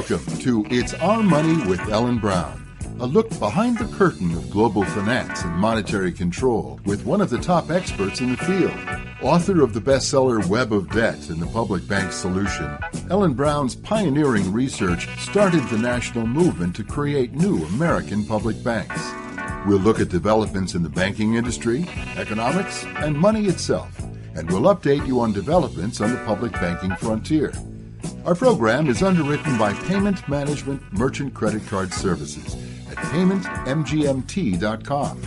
Welcome to It's Our Money with Ellen Brown, a look behind the curtain of global finance and monetary control with one of the top experts in the field. Author of the bestseller Web of Debt and the Public Bank Solution, Ellen Brown's pioneering research started the national movement to create new American public banks. We'll look at developments in the banking industry, economics, and money itself, and we'll update you on developments on the public banking frontier. Our program is underwritten by Payment Management Merchant Credit Card Services at paymentmgmt.com.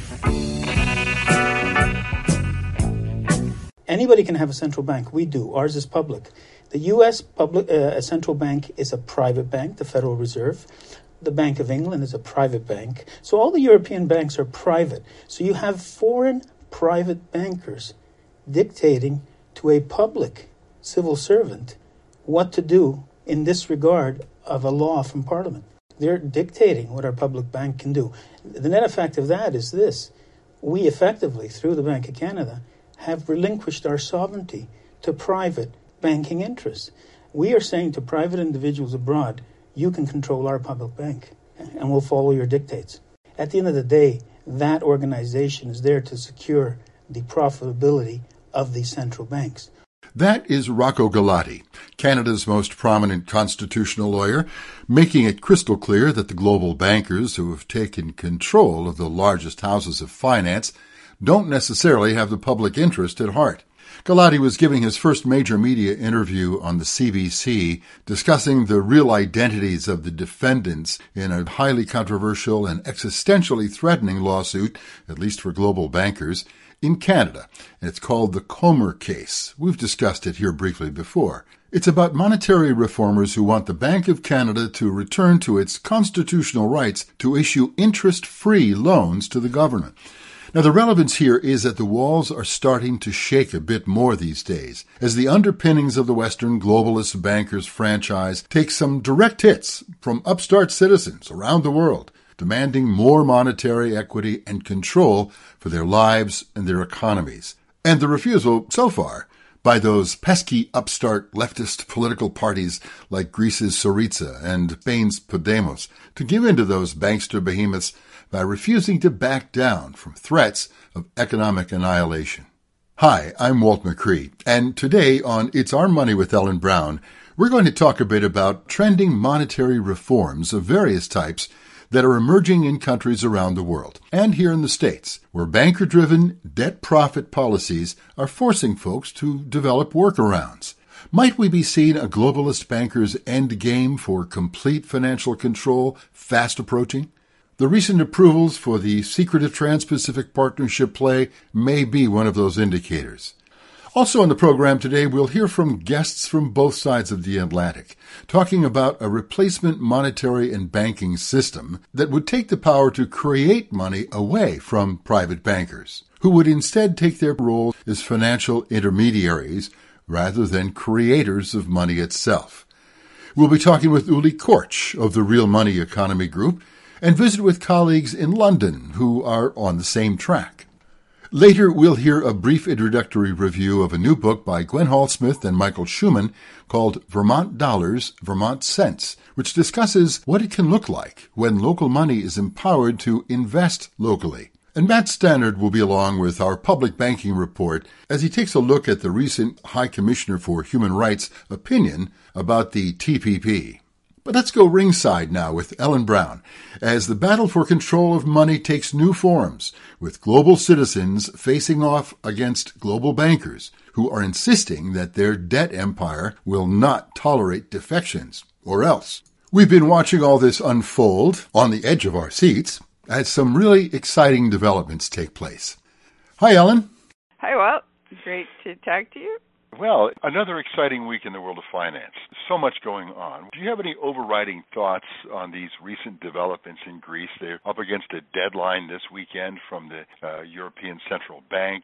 Anybody can have a central bank. We do. Ours is public. The U.S. central bank is a private bank, the Federal Reserve. The Bank of England is a private bank. So all the European banks are private. So you have foreign private bankers dictating to a public civil servant what to do in disregard of a law from Parliament. They're dictating what our public bank can do. The net effect of that is this. We effectively, through the Bank of Canada, have relinquished our sovereignty to private banking interests. We are saying to private individuals abroad, you can control our public bank and we'll follow your dictates. At the end of the day, that organization is there to secure the profitability of these central banks. That is Rocco Galati, Canada's most prominent constitutional lawyer, making it crystal clear that the global bankers who have taken control of the largest houses of finance don't necessarily have the public interest at heart. Galati was giving his first major media interview on the CBC, discussing the real identities of the defendants in a highly controversial and existentially threatening lawsuit, at least for global bankers, in Canada. It's called the Comer case. We've discussed it here briefly before. It's about monetary reformers who want the Bank of Canada to return to its constitutional rights to issue interest-free loans to the government. Now, the relevance here is that the walls are starting to shake a bit more these days, as the underpinnings of the Western globalist bankers franchise take some direct hits from upstart citizens around the world, demanding more monetary equity and control for their lives and their economies. And the refusal, so far, by those pesky upstart leftist political parties like Greece's Syriza and Spain's Podemos to give in to those bankster behemoths by refusing to back down from threats of economic annihilation. Hi, I'm Walt McCree, and today on It's Our Money with Ellen Brown, we're going to talk a bit about trending monetary reforms of various types that are emerging in countries around the world, and here in the States, where banker-driven, debt-profit policies are forcing folks to develop workarounds. Might we be seeing a globalist banker's end game for complete financial control fast approaching? The recent approvals for the secretive Trans-Pacific Partnership play may be one of those indicators. Also on the program today, we'll hear from guests from both sides of the Atlantic, talking about a replacement monetary and banking system that would take the power to create money away from private bankers, who would instead take their role as financial intermediaries rather than creators of money itself. We'll be talking with Uli Korch of the Real Money Economy Group and visit with colleagues in London who are on the same track. Later, we'll hear a brief introductory review of a new book by Gwen Hall-Smith and Michael Schuman called Vermont Dollars, Vermont Cents, which discusses what it can look like when local money is empowered to invest locally. And Matt Stannard will be along with our public banking report as he takes a look at the recent High Commissioner for Human Rights opinion about the TPP. But let's go ringside now with Ellen Brown, as the battle for control of money takes new forms, with global citizens facing off against global bankers who are insisting that their debt empire will not tolerate defections, or else. We've been watching all this unfold on the edge of our seats as some really exciting developments take place. Hi, Ellen. Hi, Walt. Great to talk to you. Well, another exciting week in the world of finance. So much going on. Do you have any overriding thoughts on these recent developments in Greece? They're up against a deadline this weekend from the European Central Bank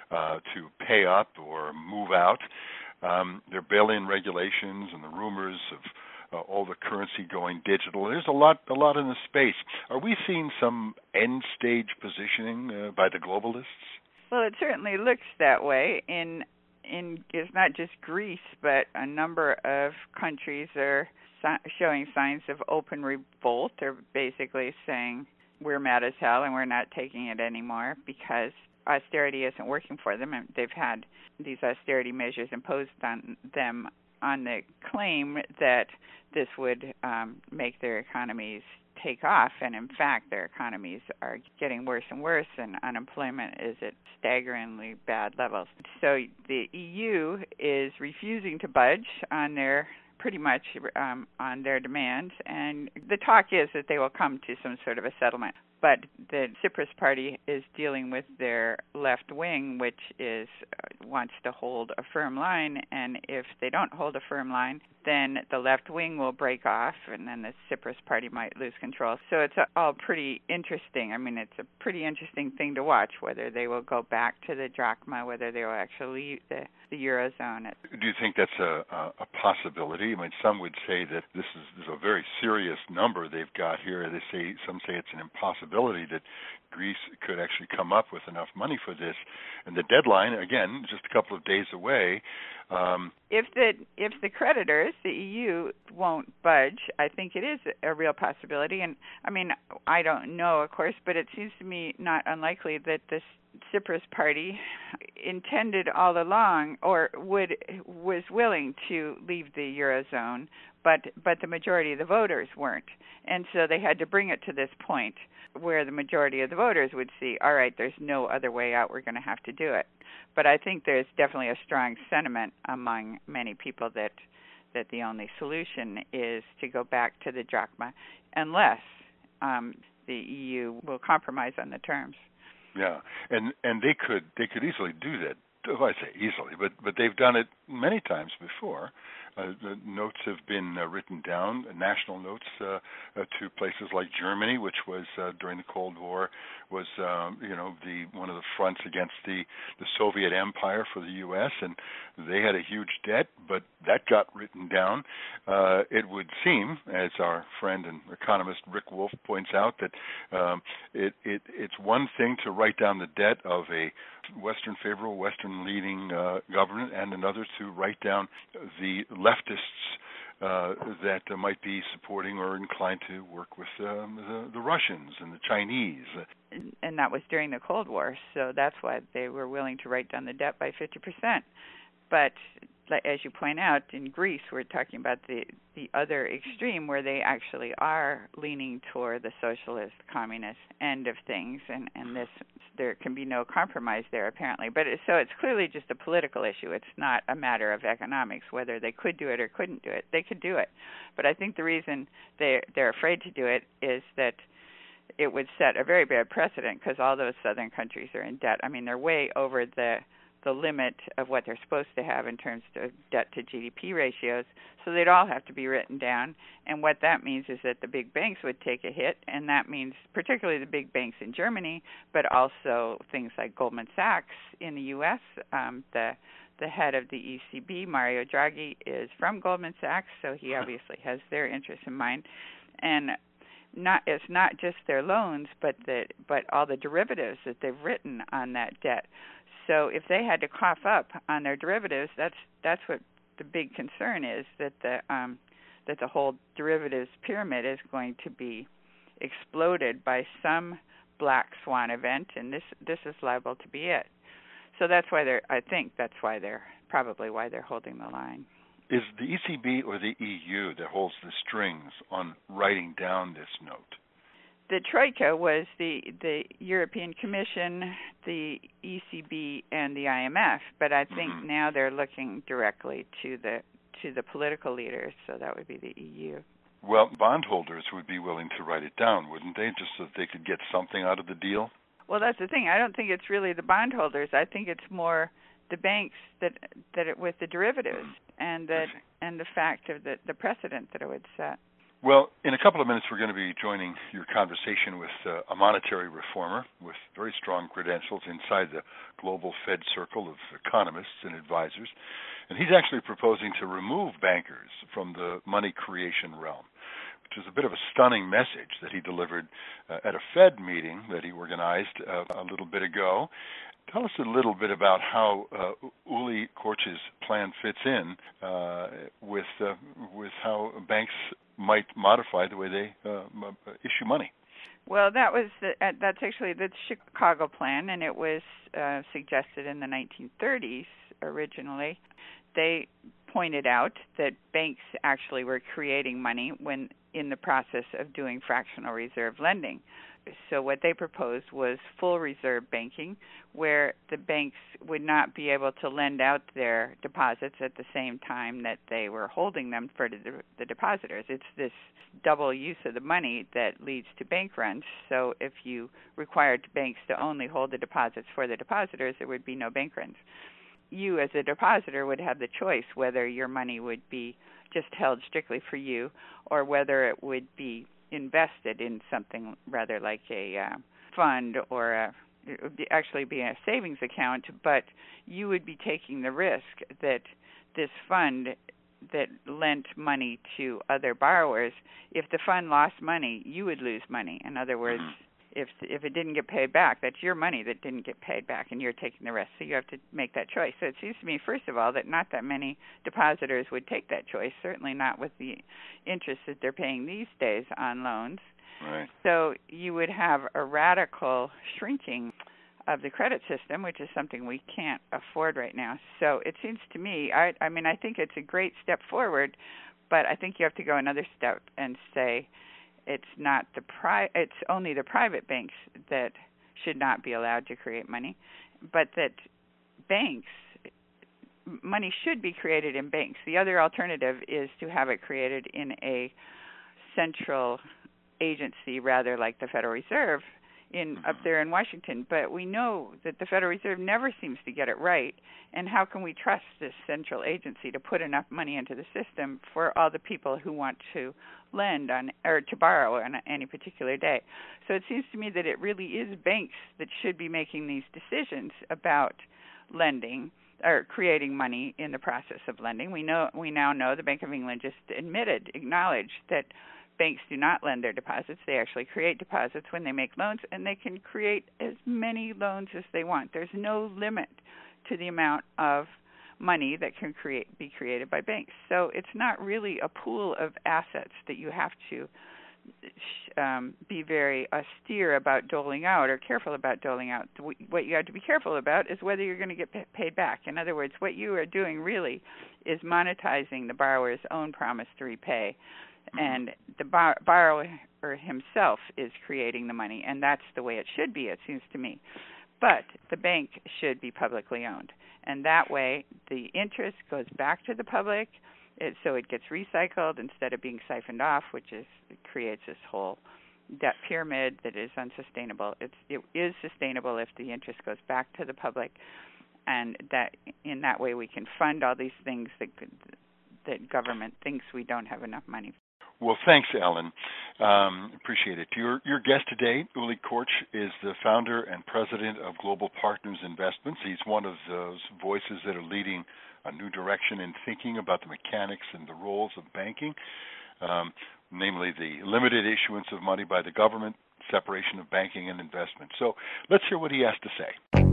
to pay up or move out. There are bail-in regulations and the rumors of all the currency going digital. There's a lot in the space. Are we seeing some end-stage positioning by the globalists? Well, it certainly looks that way. In it's not just Greece, but a number of countries are showing signs of open revolt. They're basically saying we're mad as hell and we're not taking it anymore because austerity isn't working for them, and they've had these austerity measures imposed on them on the claim that this would make their economies take off, and in fact their economies are getting worse and worse, and unemployment is at staggeringly bad levels. So the EU is refusing to budge on their on their demands, and the talk is that they will come to some sort of a settlement. But the Tsipras party is dealing with their left wing, which wants to hold a firm line, and if they don't hold a firm line, then the left wing will break off, and then the Tsipras party might lose control. So it's all pretty interesting. I mean, it's a pretty interesting thing to watch, whether they will go back to the drachma, whether they will actually leave the Eurozone. Do you think that's a possibility? I mean, some would say that this is a very serious number they've got here. Some say it's an impossibility that Greece could actually come up with enough money for this. And the deadline, again, just a couple of days away. If the creditors, the EU, won't budge, I think it is a real possibility. And I mean, I don't know, of course, but it seems to me not unlikely that this Tsipras party intended all along, or was willing to leave the Eurozone, but the majority of the voters weren't, and so they had to bring it to this point where the majority of the voters would see, all right, there's no other way out, we're going to have to do it. But I think there's definitely a strong sentiment among many people that the only solution is to go back to the drachma, unless the EU will compromise on the terms. Yeah, and they could easily do that. Well, I say easily, but they've done it many times before. The notes have been written down, national notes, to places like Germany, which was during the Cold War was one of the fronts against the Soviet Empire for the U.S. and they had a huge debt, but that got written down. It would seem, as our friend and economist Rick Wolff points out, that it's one thing to write down the debt of a Western favorable, Western leading government, and another to write down the leftists that might be supporting or inclined to work with the Russians and the Chinese. And that was during the Cold War, so that's why they were willing to write down the debt by 50%. But as you point out, in Greece, we're talking about the other extreme where they actually are leaning toward the socialist, communist end of things, and there can be no compromise there, apparently. But so it's clearly just a political issue. It's not a matter of economics, whether they could do it or couldn't do it. They could do it. But I think the reason they're afraid to do it is that it would set a very bad precedent, because all those southern countries are in debt. I mean, they're way over the limit of what they're supposed to have in terms of debt to GDP ratios, so they'd all have to be written down. And what that means is that the big banks would take a hit, and that means particularly the big banks in Germany, but also things like Goldman Sachs in the U.S. The head of the ECB, Mario Draghi, is from Goldman Sachs, so he obviously has their interests in mind. And it's not just their loans, but all the derivatives that they've written on that debt. So if they had to cough up on their derivatives, that's what the big concern is, that the whole derivatives pyramid is going to be exploded by some black swan event, and this is liable to be it. So that's why probably why they're holding the line. Is the ECB or the EU that holds the strings on writing down this note? The Troika was the European Commission, the ECB, and the IMF, but I think now they're looking directly to the political leaders, so that would be the EU. Well, bondholders would be willing to write it down, wouldn't they, just so that they could get something out of the deal? Well, that's the thing. I don't think it's really the bondholders. I think it's more the banks that with the derivatives and the fact of the precedent that it would set. Well, in a couple of minutes, we're going to be joining your conversation with a monetary reformer with very strong credentials inside the global Fed circle of economists and advisors. And he's actually proposing to remove bankers from the money creation realm. which is a bit of a stunning message that he delivered at a Fed meeting that he organized a little bit ago. Tell us a little bit about how Uli Korch's plan fits in with how banks might modify the way they issue money. Well, that's actually the Chicago plan, and it was suggested in the 1930s originally. They pointed out that banks actually were creating money when in the process of doing fractional reserve lending. So what they proposed was full reserve banking, where the banks would not be able to lend out their deposits at the same time that they were holding them for the depositors. It's this double use of the money that leads to bank runs. So if you required banks to only hold the deposits for the depositors, there would be no bank runs. You as a depositor would have the choice whether your money would be just held strictly for you or whether it would be invested in something rather like a fund or it would actually be a savings account, but you would be taking the risk that this fund that lent money to other borrowers, if the fund lost money, you would lose money. In other words, if it didn't get paid back, that's your money that didn't get paid back, and you're taking the risk. So you have to make that choice. So it seems to me, first of all, that not that many depositors would take that choice, certainly not with the interest that they're paying these days on loans. Right. So you would have a radical shrinking of the credit system, which is something we can't afford right now. So it seems to me, I mean, I think it's a great step forward, but I think you have to go another step and say, it's only the private banks that should not be allowed to create money, but that money should be created in banks. The other alternative is to have it created in a central agency, rather like the Federal Reserve up there in Washington. But we know that the Federal Reserve never seems to get it right, and how can we trust this central agency to put enough money into the system for all the people who want to lend on or to borrow on any particular day? So it seems to me that it really is banks that should be making these decisions about lending or creating money in the process of lending. We now know the Bank of England just acknowledged that banks do not lend their deposits. They actually create deposits when they make loans, and they can create as many loans as they want. There's no limit to the amount of money that can be created by banks. So it's not really a pool of assets that you have to be very austere about doling out or careful about doling out. What you have to be careful about is whether you're going to get paid back. In other words, what you are doing really is monetizing the borrower's own promise to repay. And the borrower himself is creating the money, and that's the way it should be, it seems to me. But the bank should be publicly owned, and that way the interest goes back to the public, so it gets recycled instead of being siphoned off, which creates this whole debt pyramid that is unsustainable. It is sustainable if the interest goes back to the public, and that in that way we can fund all these things that government thinks we don't have enough money for. Well, thanks, Ellen. Appreciate it. Your guest today, Uli Korch, is the founder and president of Global Partners Investments. He's one of those voices that are leading a new direction in thinking about the mechanics and the roles of banking, namely the limited issuance of money by the government, separation of banking and investment. So let's hear what he has to say.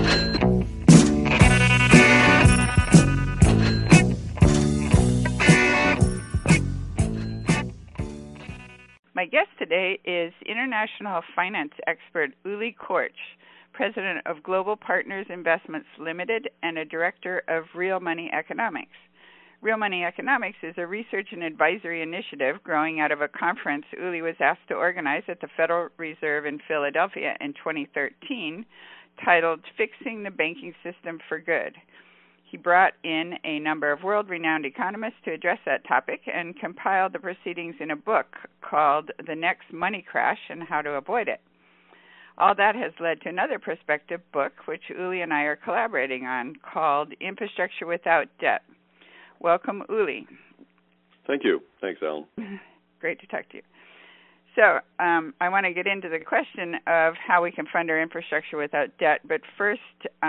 My guest today is international finance expert Uli Korch, president of Global Partners Investments Limited and a director of Real Money Economics. Real Money Economics is a research and advisory initiative growing out of a conference Uli was asked to organize at the Federal Reserve in Philadelphia in 2013, titled Fixing the Banking System for Good. He brought in a number of world-renowned economists to address that topic and compiled the proceedings in a book called The Next Money Crash and How to Avoid It. All that has led to another prospective book, which Uli and I are collaborating on, called Infrastructure Without Debt. Welcome, Uli. Thank you. Thanks, Alan. Great to talk to you. So I want to get into the question of how we can fund our infrastructure without debt, but first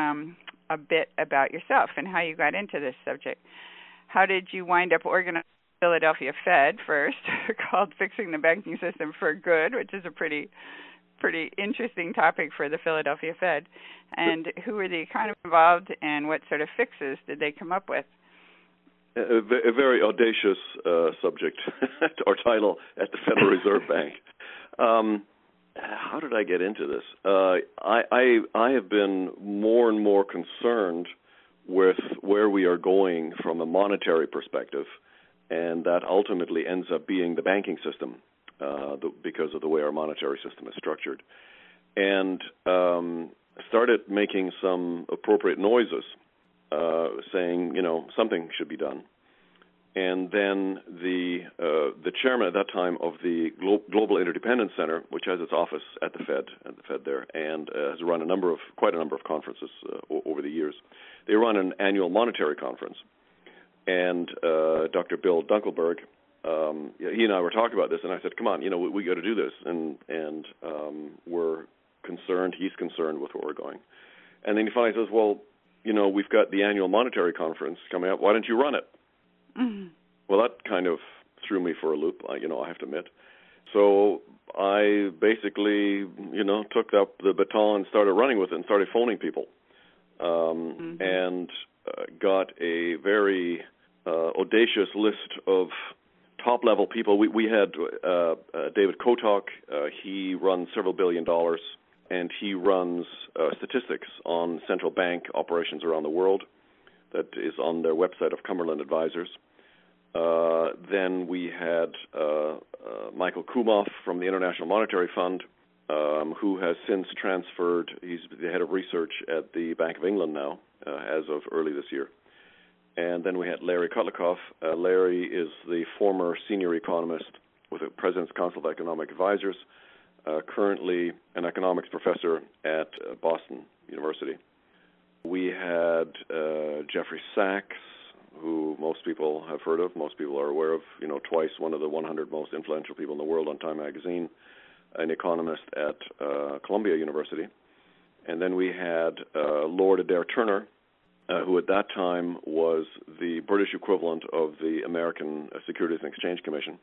a bit about yourself and how you got into this subject. How did you wind up organizing Philadelphia Fed first, called Fixing the Banking System for Good, which is a pretty interesting topic for the Philadelphia Fed. And who were the economists involved, and what sort of fixes did they come up with? A very audacious subject or title at the Federal Reserve Bank. How did I get into this? I have been more and more concerned with where we are going from a monetary perspective, and that ultimately ends up being the banking system because of the way our monetary system is structured. And started making some appropriate noises, saying, something should be done. And then the chairman at that time of the Global Interdependence Center, which has its office at the Fed there, and has run quite a number of conferences over the years. They run an annual monetary conference, and Dr. Bill Dunkelberg, he and I were talking about this, and I said, "Come on, we got to do this," and we're concerned. He's concerned with where we're going, and then he finally says, "Well, we've got the annual monetary conference coming up. Why don't you run it?" Mm-hmm. Well, that kind of threw me for a loop, I have to admit. So I basically, took up the baton and started running with it and started phoning people, and got a very audacious list of top-level people. We had David Kotok. He runs several $1 billion, and he runs statistics on central bank operations around the world. That is on their website of Cumberland Advisors. Then we had Michael Kumoff from the International Monetary Fund, who has since transferred. He's the head of research at the Bank of England now, as of early this year. And then we had Larry Kotlikoff. Larry is the former senior economist with the President's Council of Economic Advisors, currently an economics professor at Boston University. We had Jeffrey Sachs, who most people have heard of, most people are aware of, twice one of the 100 most influential people in the world on Time Magazine, an economist at Columbia University. And then we had Lord Adair Turner, who at that time was the British equivalent of the American Securities and Exchange Commission.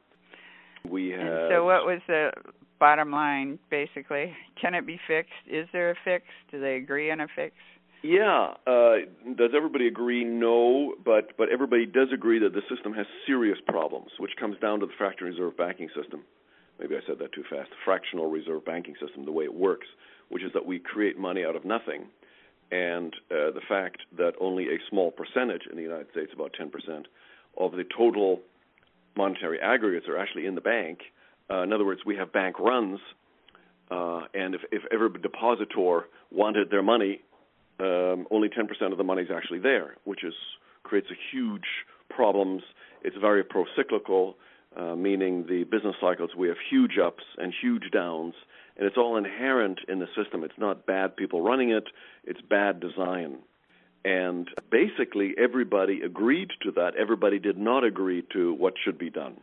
So what was the bottom line, basically? Can it be fixed? Is there a fix? Do they agree on a fix? Yeah. Does everybody agree? No, but everybody does agree that the system has serious problems, which comes down to the fractional reserve banking system. Maybe I said that too fast. The fractional reserve banking system, the way it works, which is that we create money out of nothing, and the fact that only a small percentage in the United States, about 10%, of the total monetary aggregates are actually in the bank. In other words, we have bank runs, and if every depositor wanted their money, only 10% of the money is actually there, which creates a huge problems. It's very pro-cyclical, meaning the business cycles, we have huge ups and huge downs, and it's all inherent in the system. It's not bad people running it, it's bad design. And basically everybody agreed to that. Everybody did not agree to what should be done.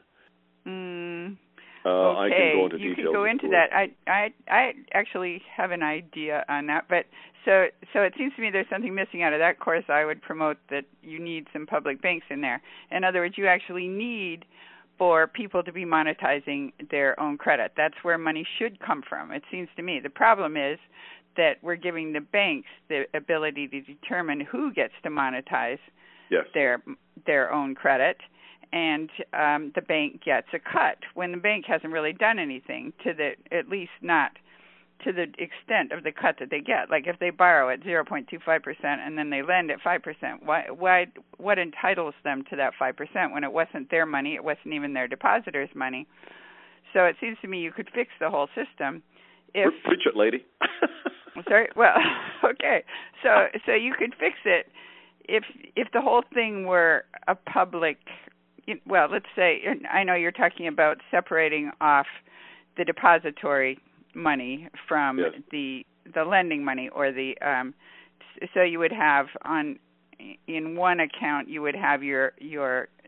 Okay, I can go into you details. can go into that. I actually have an idea on that, but so it seems to me there's something missing out of that course. I would promote that you need some public banks in there. In other words, you actually need for people to be monetizing their own credit. That's where money should come from, it seems to me. The problem is that we're giving the banks the ability to determine who gets to monetize their own credit, and the bank gets a cut when the bank hasn't really done anything at least not to the extent of the cut that they get. Like if they borrow at 0.25% and then they lend at 5%, what entitles them to that 5% when it wasn't their money, it wasn't even their depositors' money? So it seems to me you could fix the whole system if preach it, lady. Sorry. Well, okay. So you could fix it if the whole thing were a public. Well, let's say, I know you're talking about separating off the depository money from the lending money, or the so you would have in one account you would have your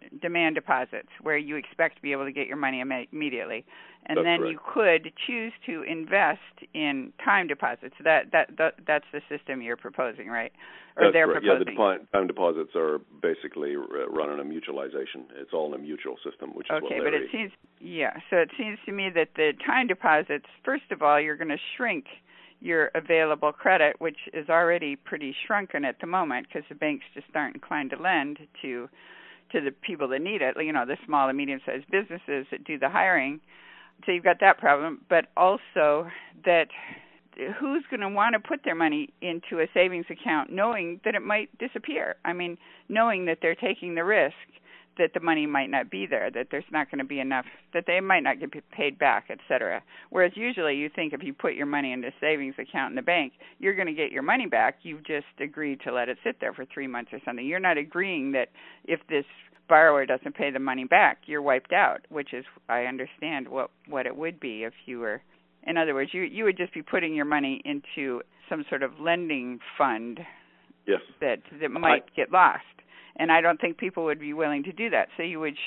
demand deposits, where you expect to be able to get your money immediately. And That's then correct. you could choose to invest in time deposits. That's the system you're proposing, right? Or That's they're correct. proposing. Yeah, the time deposits are basically run on a mutualization. It's all in a mutual system, which is okay, what but it seems so it seems to me that the time deposits, first of all, you're going to shrink your available credit, which is already pretty shrunken at the moment because the banks just aren't inclined to lend to the people that need it, the small and medium-sized businesses that do the hiring. So you've got that problem, but also that who's going to want to put their money into a savings account knowing that it might disappear? I mean, knowing that they're taking the risk that the money might not be there, that there's not going to be enough, that they might not get paid back, et cetera. Whereas usually you think if you put your money into a savings account in the bank, you're going to get your money back. You've just agreed to let it sit there for 3 months or something. You're not agreeing that if this borrower doesn't pay the money back, you're wiped out, which is, I understand what it would be if you were. In other words, you would just be putting your money into some sort of lending fund Yes. that might get lost. And I don't think people would be willing to do that. So you would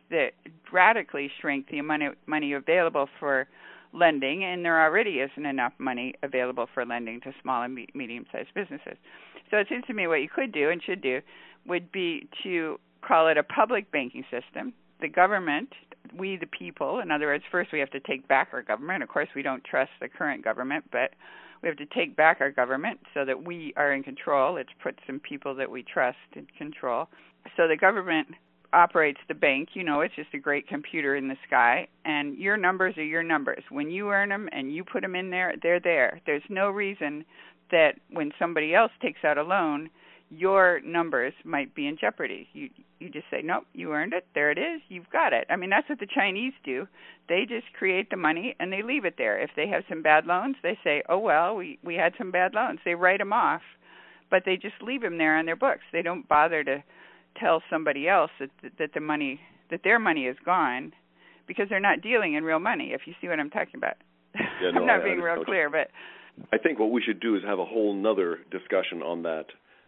radically shrink the amount of money available for lending, and there already isn't enough money available for lending to small and medium-sized businesses. So it seems to me what you could do and should do would be to call it a public banking system. The government, we the people, in other words, first we have to take back our government. Of course, we don't trust the current government, but we have to take back our government so that we are in control. Let's put some people that we trust in control. So the government operates the bank. It's just a great computer in the sky, and your numbers are your numbers. When you earn them and you put them in there, they're there. There's no reason that when somebody else takes out a loan, your numbers might be in jeopardy. You just say, nope, you earned it. There it is. You've got it. I mean, that's what the Chinese do. They just create the money and they leave it there. If they have some bad loans, they say, oh, well, we had some bad loans. They write them off, but they just leave them there on their books. They don't bother to tell somebody else that their money is gone because they're not dealing in real money, if you see what I'm talking about. Yeah, no, I'm not being real clear, but I think what we should do is have a whole nother discussion on that.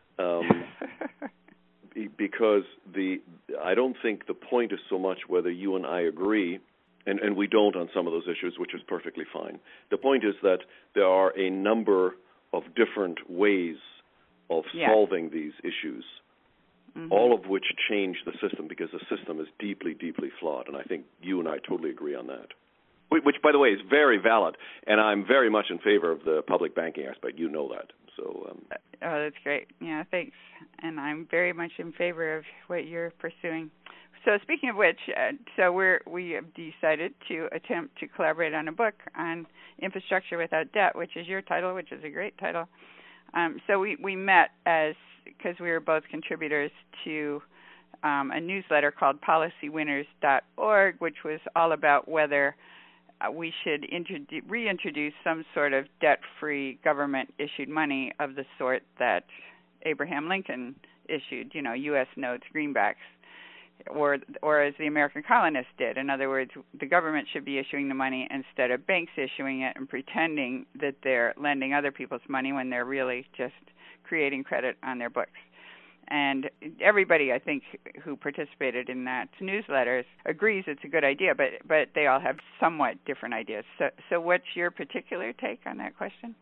Because I don't think the point is so much whether you and I agree, and we don't on some of those issues, which is perfectly fine. The point is that there are a number of different ways of solving these issues, all of which change the system because the system is deeply, deeply flawed, and I think you and I totally agree on that. Which, by the way, is very valid, and I'm very much in favor of the public banking aspect. You know that. So. Oh, that's great. Yeah, thanks. And I'm very much in favor of what you're pursuing. So speaking of which, we have decided to attempt to collaborate on a book on infrastructure without debt, which is your title, which is a great title. So we met because we were both contributors to a newsletter called PolicyWinners.org, which was all about whether we should reintroduce some sort of debt-free government-issued money of the sort that Abraham Lincoln issued, U.S. notes, greenbacks, or as the American colonists did. In other words, the government should be issuing the money instead of banks issuing it and pretending that they're lending other people's money when they're really just creating credit on their books. And everybody, I think, who participated in that newsletter agrees it's a good idea, but they all have somewhat different ideas. So what's your particular take on that question?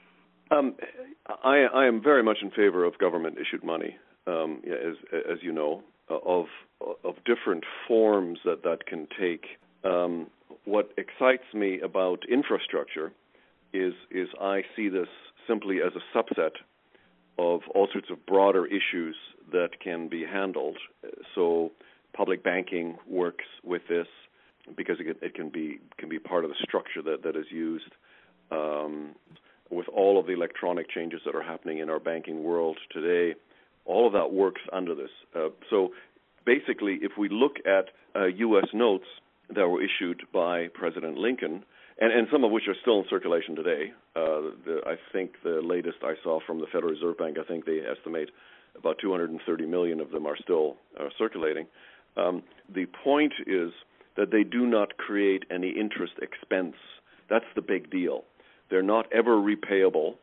I am very much in favor of government-issued money, as you know, of different forms that can take. What excites me about infrastructure is I see this simply as a subset of all sorts of broader issues that can be handled. So public banking works with this because it can be part of the structure that is used. With all of the electronic changes that are happening in our banking world today, all of that works under this. So basically, if we look at U.S. notes that were issued by President Lincoln, and some of which are still in circulation today. I think the latest I saw from the Federal Reserve Bank, I think they estimate about 230 million of them are still circulating. The point is that they do not create any interest expense. That's the big deal. They're not ever repayable.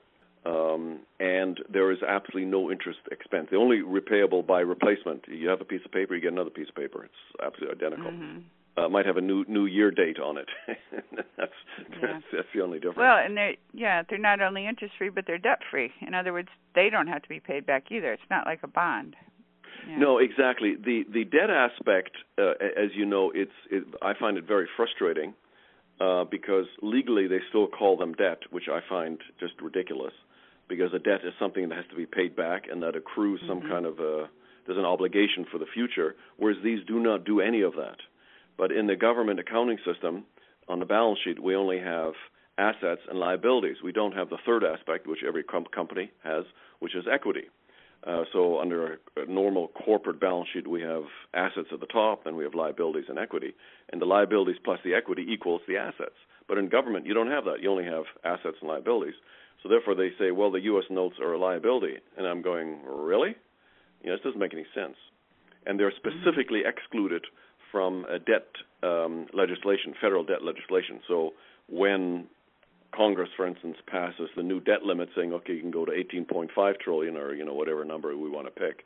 and there is absolutely no interest expense. They're only repayable by replacement. You have a piece of paper, you get another piece of paper. It's absolutely identical. Mm-hmm. Might have a new year date on it. that's the only difference. Well, and they're not only interest free, but they're debt free. In other words, they don't have to be paid back either. It's not like a bond. Yeah. No, exactly. The debt aspect, as you know, I find it very frustrating because legally they still call them debt, which I find just ridiculous. Because a debt is something that has to be paid back and that accrues some kind of there's an obligation for the future, whereas these do not do any of that. But in the government accounting system, on the balance sheet, we only have assets and liabilities. We don't have the third aspect, which every company has, which is equity. So under a normal corporate balance sheet, we have assets at the top, and we have liabilities and equity. And the liabilities plus the equity equals the assets. But in government, you don't have that. You only have assets and liabilities. So therefore, they say, well, the U.S. notes are a liability. And I'm going, really? This doesn't make any sense. And they're specifically excluded from debt legislation, federal debt legislation. So when Congress, for instance, passes the new debt limit saying, okay, you can go to 18.5 trillion or, whatever number we want to pick,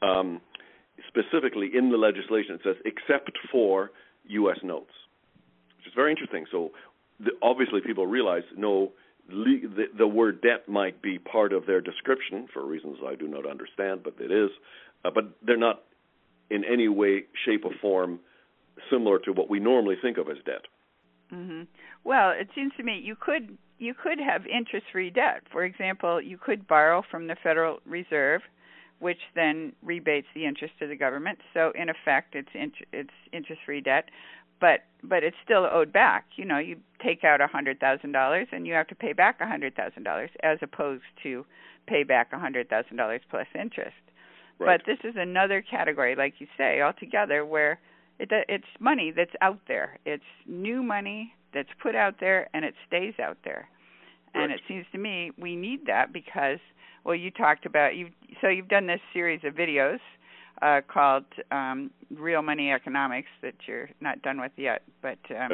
specifically in the legislation it says, except for U.S. notes, which is very interesting. So obviously people realize, no, the word debt might be part of their description for reasons I do not understand, but it is. But they're not in any way, shape, or form similar to what we normally think of as debt. Mm-hmm. Well, it seems to me you could have interest-free debt. For example, you could borrow from the Federal Reserve, which then rebates the interest to the government. So in effect, it's interest-free debt. But it's still owed back. You take out $100,000 and you have to pay back $100,000 as opposed to pay back $100,000 plus interest. Right. But this is another category, like you say, altogether where it's money that's out there. It's new money that's put out there and it stays out there. Right. And it seems to me we need that because, well, you talked about you've done this series of videos called Real Money Economics that you're not done with yet, but yes.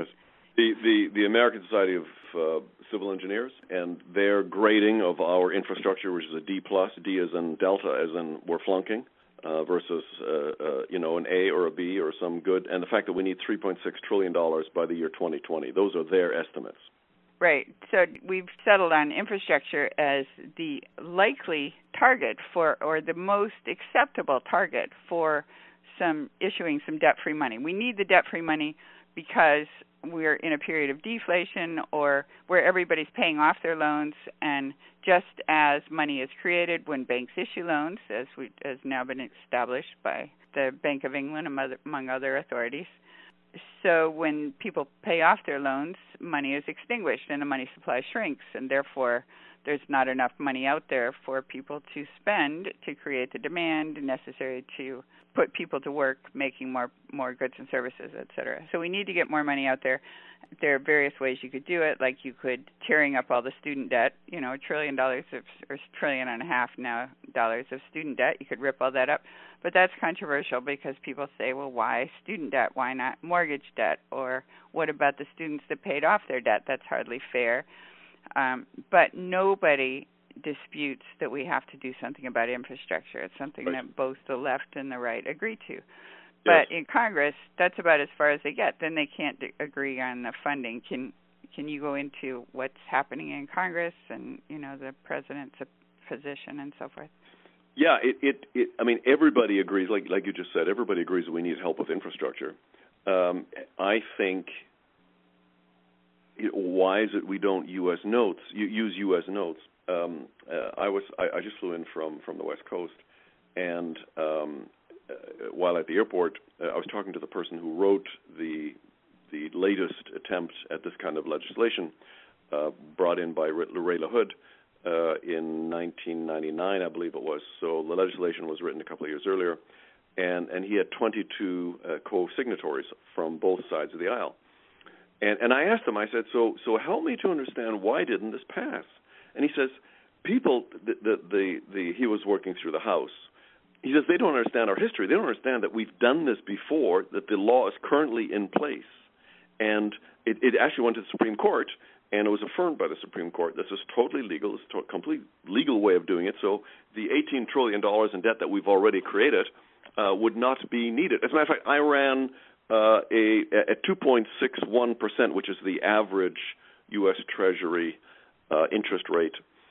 The American Society of Civil Engineers and their grading of our infrastructure, which is a D+, D as in Delta, as in we're flunking, versus an A or a B or some good, and the fact that we need $3.6 trillion by the year 2020. Those are their estimates. Right. So we've settled on infrastructure as the likely target or the most acceptable target for issuing some debt-free money. We need the debt-free money because we're in a period of deflation or where everybody's paying off their loans, and just as money is created when banks issue loans, as has now been established by the Bank of England among other authorities. So when people pay off their loans, money is extinguished and the money supply shrinks, and therefore there's not enough money out there for people to spend to create the demand necessary to put people to work making more goods and services, et cetera. So we need to get more money out there. There are various ways you could do it, like you could tearing up all the student debt, $1 trillion or $1.5 trillion now dollars of student debt. You could rip all that up. But that's controversial because people say, well, why student debt? Why not mortgage debt? Or what about the students that paid off their debt? That's hardly fair. But nobody disputes that we have to do something about infrastructure. It's something that both the left and the right agree to. But in Congress, that's about as far as they get. Then they can't agree on the funding. Can you go into what's happening in Congress and, the president's position and so forth? Yeah, I mean, everybody agrees, like you just said, everybody agrees that we need help with infrastructure. I think, why is it we don't use U.S. notes? I just flew in from the West Coast, and while at the airport, I was talking to the person who wrote the latest attempt at this kind of legislation, brought in by Ray LaHood in 1999, I believe it was. So the legislation was written a couple of years earlier, and he had 22 co-signatories from both sides of the aisle. And I asked him, I said, so help me to understand, why didn't this pass? And he says, people, he was working through the House. He says they don't understand our history. They don't understand that we've done this before, that the law is currently in place. And it actually went to the Supreme Court, and it was affirmed by the Supreme Court. This is totally legal. It's a complete legal way of doing it. So the $18 trillion in debt that we've already created would not be needed. As a matter of fact, I ran at 2.61%, which is the average U.S. Treasury interest rate.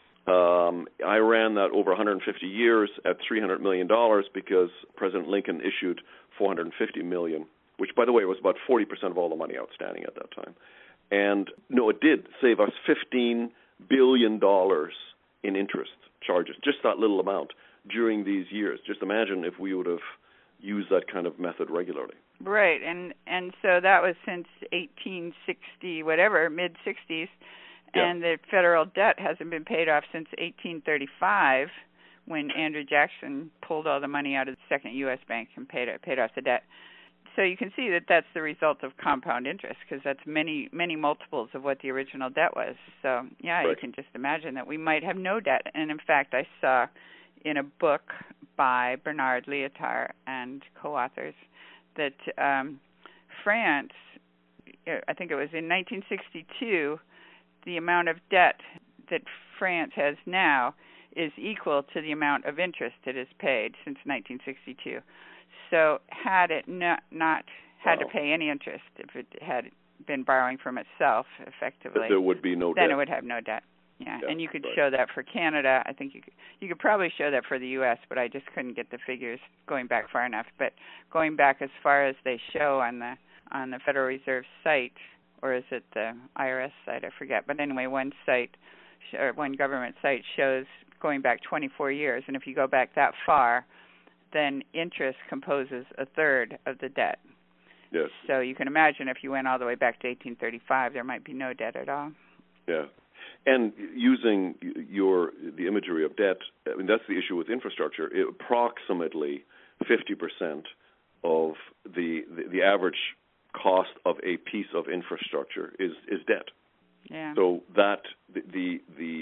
I ran that over 150 years at $300 million because President Lincoln issued $450 million, which, by the way, was about 40% of all the money outstanding at that time. And no, it did save us $15 billion in interest charges, just that little amount during these years. Just imagine if we would have used that kind of method regularly. Right, and so that was since 1860, whatever, mid-60s, and the federal debt hasn't been paid off since 1835, when Andrew Jackson pulled all the money out of the second U.S. bank and paid off the debt. So you can see that that's the result of compound interest, because that's many, many multiples of what the original debt was. So, yeah, right. You can just imagine that we might have no debt. And, in fact, I saw in a book by Bernard Lietaer and co-authors that France, I think it was in 1962, the amount of debt that France has now is equal to the amount of interest it has paid since 1962. So had it not had to pay any interest, if it had been borrowing from itself effectively, there would be no debt. Then it would have no debt. Yeah, and you could show that for Canada. I think you could probably show that for the U.S., but I just couldn't get the figures going back far enough. But going back as far as they show on the Federal Reserve site, or is it the IRS site? I forget. But anyway, one government site shows going back 24 years, and if you go back that far, then interest composes a third of the debt. Yes. So you can imagine if you went all the way back to 1835, there might be no debt at all. Yeah. And using the imagery of debt, I mean, that's the issue with infrastructure. Approximately 50% of the average cost of a piece of infrastructure is debt. Yeah. So that the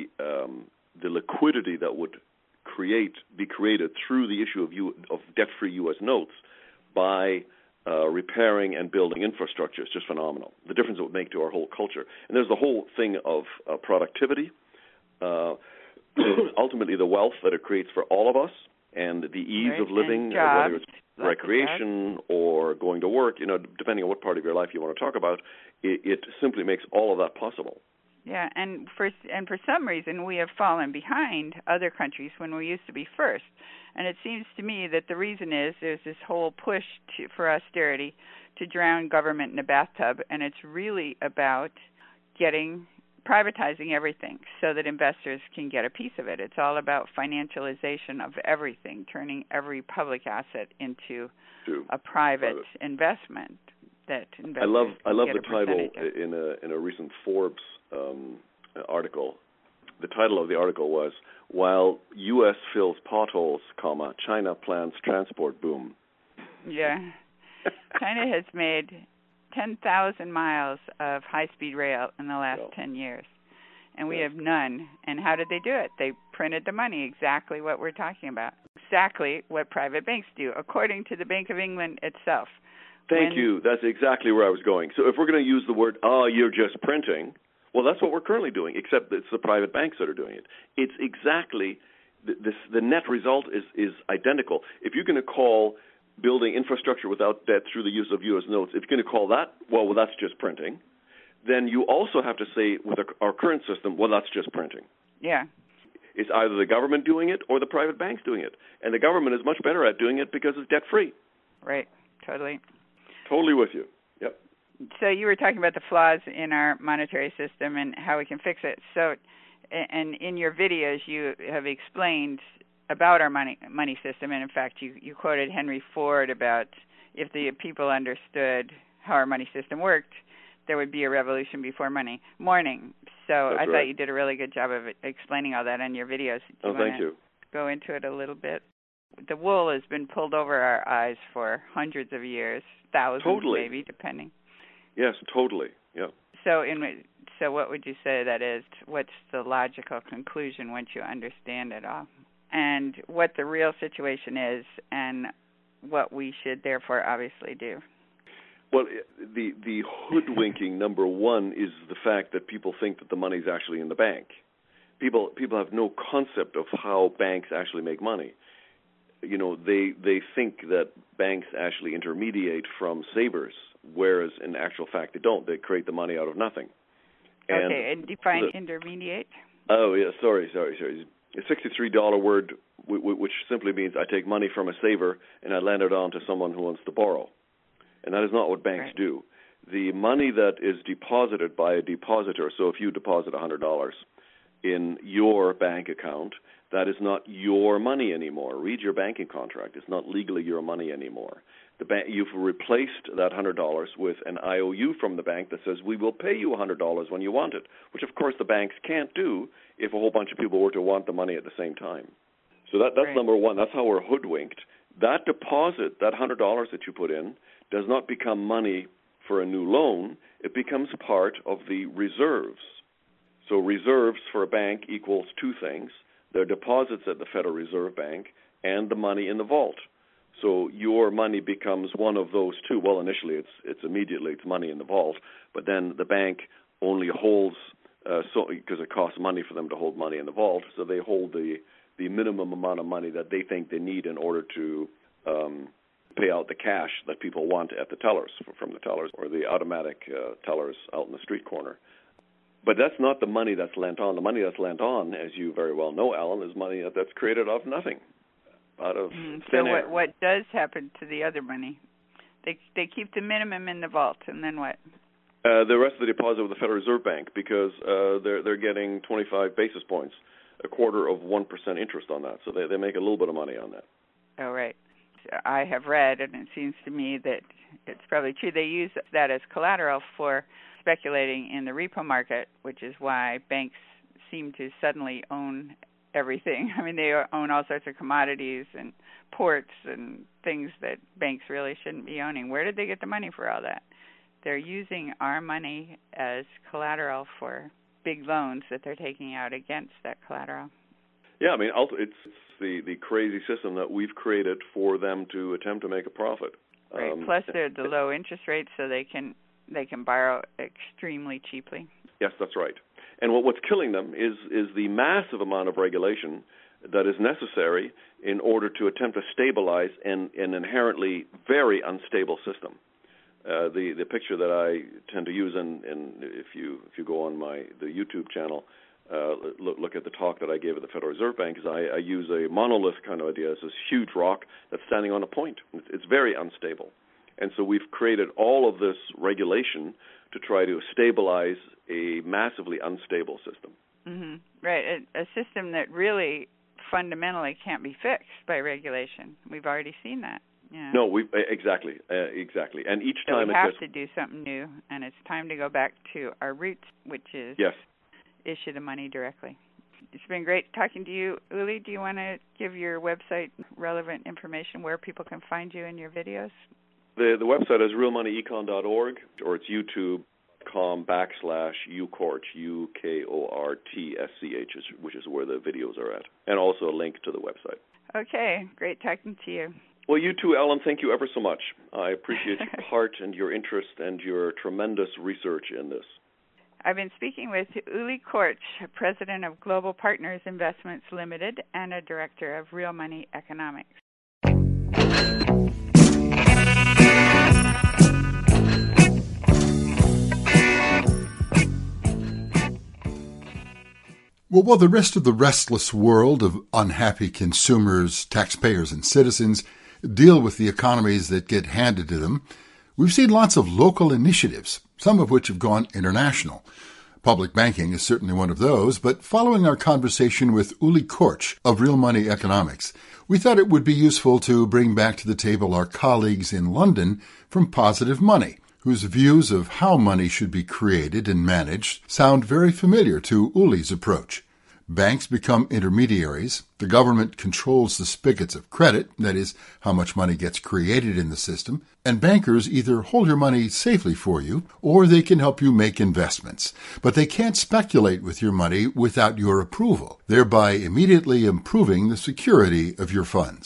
liquidity that would be created through the issue of debt-free U.S. notes by repairing and building infrastructure is just phenomenal. The difference it would make to our whole culture. And there's the whole thing of productivity, ultimately the wealth that it creates for all of us, and the ease of living, whether it's recreation or going to work, depending on what part of your life you want to talk about, it simply makes all of that possible. Yeah, and for some reason we have fallen behind other countries when we used to be first. And it seems to me that the reason is there's this whole push for austerity to drown government in a bathtub, and it's really about privatizing everything so that investors can get a piece of it. It's all about financialization of everything, turning every public asset into a private investment that investors I love get the title in a recent Forbes article. The title of the article was, "While U.S. fills potholes, China plans transport boom." Yeah. China has made 10,000 miles of high-speed rail in the last 10 years, and we have none. And how did they do it? They printed the money, exactly what we're talking about, exactly what private banks do, according to the Bank of England itself. Thank you. That's exactly where I was going. So if we're going to use the word, you're just printing, well, that's what we're currently doing, except it's the private banks that are doing it. It's exactly, the net result is identical. If you're going to call building infrastructure without debt through the use of U.S. notes, if you're going to call that, well, that's just printing, then you also have to say with our current system, well, that's just printing. Yeah. It's either the government doing it or the private banks doing it. And the government is much better at doing it because it's debt-free. Right, totally. Totally with you. Yep. So you were talking about the flaws in our monetary system and how we can fix it. So, and in your videos, you have explained about our money system, and in fact, you quoted Henry Ford about if the people understood how our money system worked, there would be a revolution before morning. So I thought you did a really good job of explaining all that in your videos. Thank you. Go into it a little bit. The wool has been pulled over our eyes for hundreds of years, thousands maybe, depending. Yes, totally. Yeah. So what would you say that is? What's the logical conclusion once you understand it all? And what the real situation is and what we should therefore obviously do? Well, the hoodwinking, number one, is the fact that people think that the money is actually in the bank. People have no concept of how banks actually make money. You know, they think that banks actually intermediate from savers, whereas in actual fact they don't. They create the money out of nothing. And define intermediate. Oh, yeah, sorry. A $63 word, which simply means I take money from a saver and I lend it on to someone who wants to borrow. And that is not what banks do. The money that is deposited by a depositor, so if you deposit $100 in your bank account, that is not your money anymore. Read your banking contract. It's not legally your money anymore. You've replaced that $100 with an IOU from the bank that says we will pay you $100 when you want it, which of course the banks can't do if a whole bunch of people were to want the money at the same time. So that's number one. That's how we're hoodwinked. That deposit, that $100 that you put in, does not become money for a new loan. It becomes part of the reserves. So reserves for a bank equals two things. Their deposits at the Federal Reserve Bank and the money in the vault. So your money becomes one of those two. Well, initially it's money in the vault, but then the bank only holds because it costs money for them to hold money in the vault, so they hold the minimum amount of money that they think they need in order to pay out the cash that people want at the tellers, from the tellers or the automatic tellers out in the street corner. But that's not the money that's lent on. The money that's lent on, as you very well know, Alan, is money that's created out of nothing, out of thin air. So what does happen to the other money? They keep the minimum in the vault, and then what? The rest of the deposit with the Federal Reserve Bank, because they're getting 25 basis points, a quarter of 1% interest on that. So they make a little bit of money on that. Oh, right. I have read, and it seems to me that it's probably true, they use that as collateral for speculating in the repo market, which is why banks seem to suddenly own everything. I mean, they own all sorts of commodities and ports and things that banks really shouldn't be owning. Where did they get the money for all that? They're using our money as collateral for big loans that they're taking out against that collateral. Yeah, I mean, it's the crazy system that we've created for them to attempt to make a profit. Right. Plus, they're the low interest rates, so they can borrow extremely cheaply. Yes, that's right. And what's killing them is the massive amount of regulation that is necessary in order to attempt to stabilize an inherently very unstable system. The picture that I tend to use, and if you go on the YouTube channel, look at the talk that I gave at the Federal Reserve Bank, is I use a monolith kind of idea. It's this huge rock that's standing on a point. It's very unstable. And so we've created all of this regulation to try to stabilize a massively unstable system. Mm-hmm. Right, a system that really fundamentally can't be fixed by regulation. We've already seen that. Yeah. No, exactly. And each time we have to do something new, and it's time to go back to our roots, which is issue the money directly. It's been great talking to you, Uli. Do you want to give your website relevant information where people can find you in your videos? The website is realmoneyecon.org, or it's youtube.com/ukortsch, UKORTSCH, which is where the videos are at, and also a link to the website. Okay, great talking to you. Well, you too, Ellen. Thank you ever so much. I appreciate your heart and your interest and your tremendous research in this. I've been speaking with Uli Kortsch, President of Global Partners Investments Limited and a Director of Real Money Economics. Well, while the rest of the restless world of unhappy consumers, taxpayers, and citizens deal with the economies that get handed to them, we've seen lots of local initiatives, some of which have gone international. Public banking is certainly one of those, but following our conversation with Uli Kortsch of Real Money Economics, we thought it would be useful to bring back to the table our colleagues in London from Positive Money, whose views of how money should be created and managed sound very familiar to Uli's approach. Banks become intermediaries, the government controls the spigots of credit, that is, how much money gets created in the system, and bankers either hold your money safely for you, or they can help you make investments. But they can't speculate with your money without your approval, thereby immediately improving the security of your funds.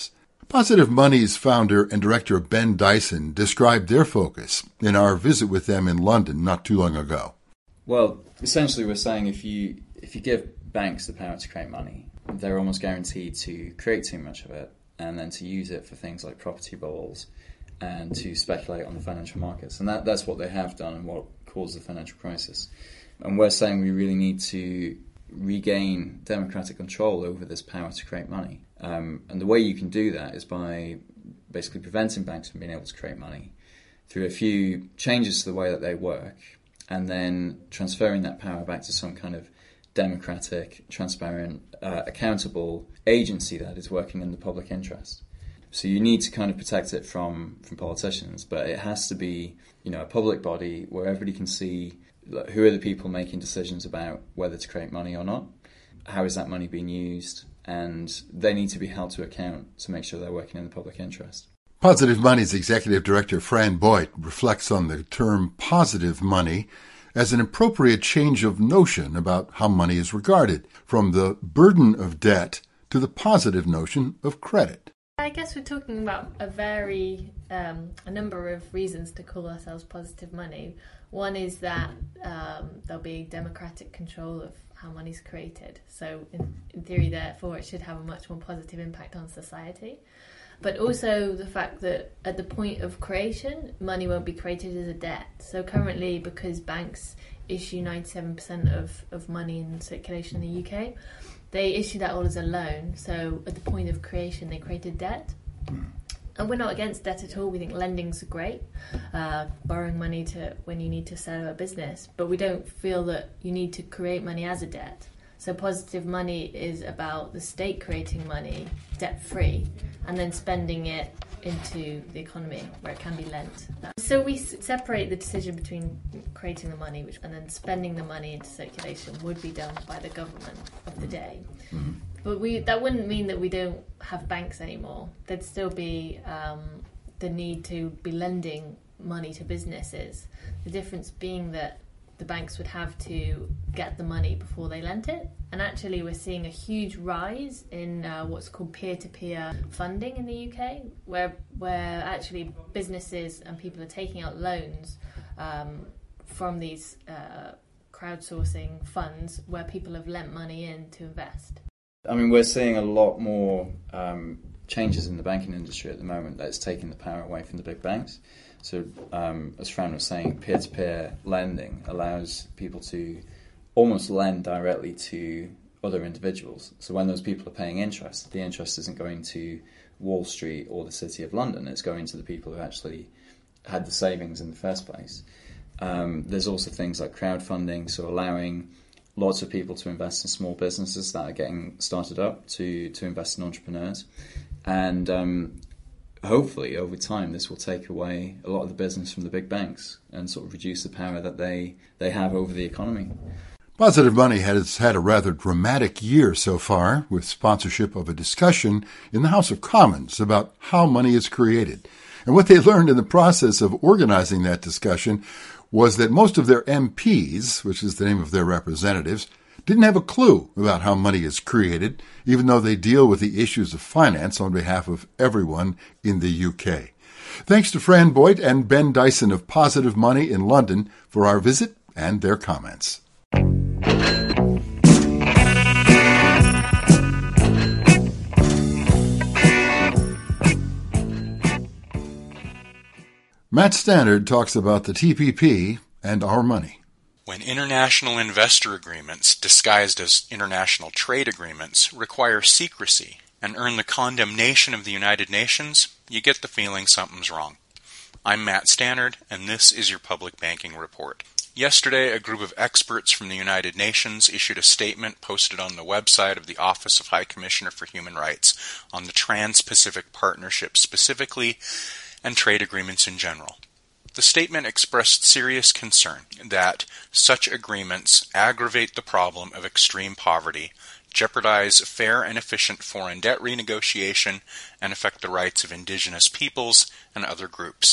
Positive Money's founder and director Ben Dyson described their focus in our visit with them in London not too long ago. Well, essentially we're saying if you give banks the power to create money, they're almost guaranteed to create too much of it and then to use it for things like property bubbles and to speculate on the financial markets. And that's what they have done and what caused the financial crisis. And we're saying we really need to regain democratic control over this power to create money. And the way you can do that is by basically preventing banks from being able to create money through a few changes to the way that they work and then transferring that power back to some kind of democratic, transparent, accountable agency that is working in the public interest. So you need to kind of protect it from politicians, but it has to be, a public body where everybody can see who are the people making decisions about whether to create money or not, how is that money being used, and they need to be held to account to make sure they're working in the public interest. Positive Money's executive director, Fran Boyd, reflects on the term positive money as an appropriate change of notion about how money is regarded, from the burden of debt to the positive notion of credit. I guess we're talking about a number of reasons to call ourselves positive money. One is that there'll be democratic control of how money's created. So in theory, therefore, it should have a much more positive impact on society. But also the fact that at the point of creation, money won't be created as a debt. So currently, because banks issue 97% of money in circulation in the UK, they issue that all as a loan. So at the point of creation, they created debt. And we're not against debt at all. We think lending's great, borrowing money to when you need to set up a business. But we don't feel that you need to create money as a debt. So positive money is about the state creating money debt-free and then spending it into the economy where it can be lent. So we separate the decision between creating the money and then spending the money into circulation would be done by the government of the day. Mm-hmm. But that wouldn't mean that we don't have banks anymore. There'd still be the need to be lending money to businesses. The difference being that the banks would have to get the money before they lent it. And actually we're seeing a huge rise in what's called peer-to-peer funding in the UK, where actually businesses and people are taking out loans from these crowdsourcing funds where people have lent money in to invest. I mean, we're seeing a lot more changes in the banking industry at the moment that's taking the power away from the big banks. So, as Fran was saying, peer-to-peer lending allows people to almost lend directly to other individuals. So when those people are paying interest, the interest isn't going to Wall Street or the City of London, it's going to the people who actually had the savings in the first place. There's also things like crowdfunding, so allowing lots of people to invest in small businesses that are getting started up, to invest in entrepreneurs. And hopefully, over time, this will take away a lot of the business from the big banks and sort of reduce the power that they have over the economy. Positive Money has had a rather dramatic year so far, with sponsorship of a discussion in the House of Commons about how money is created. And what they learned in the process of organizing that discussion was that most of their MPs, which is the name of their representatives, didn't have a clue about how money is created, even though they deal with the issues of finance on behalf of everyone in the UK. Thanks to Fran Boyd and Ben Dyson of Positive Money in London for our visit and their comments. Matt Stannard talks about the TPP and our money. When international investor agreements, disguised as international trade agreements, require secrecy and earn the condemnation of the United Nations, you get the feeling something's wrong. I'm Matt Stannard, and this is your Public Banking Report. Yesterday, a group of experts from the United Nations issued a statement posted on the website of the Office of High Commissioner for Human Rights on the Trans-Pacific Partnership specifically, and trade agreements in general. The statement expressed serious concern that such agreements aggravate the problem of extreme poverty, jeopardize fair and efficient foreign debt renegotiation, and affect the rights of indigenous peoples and other groups.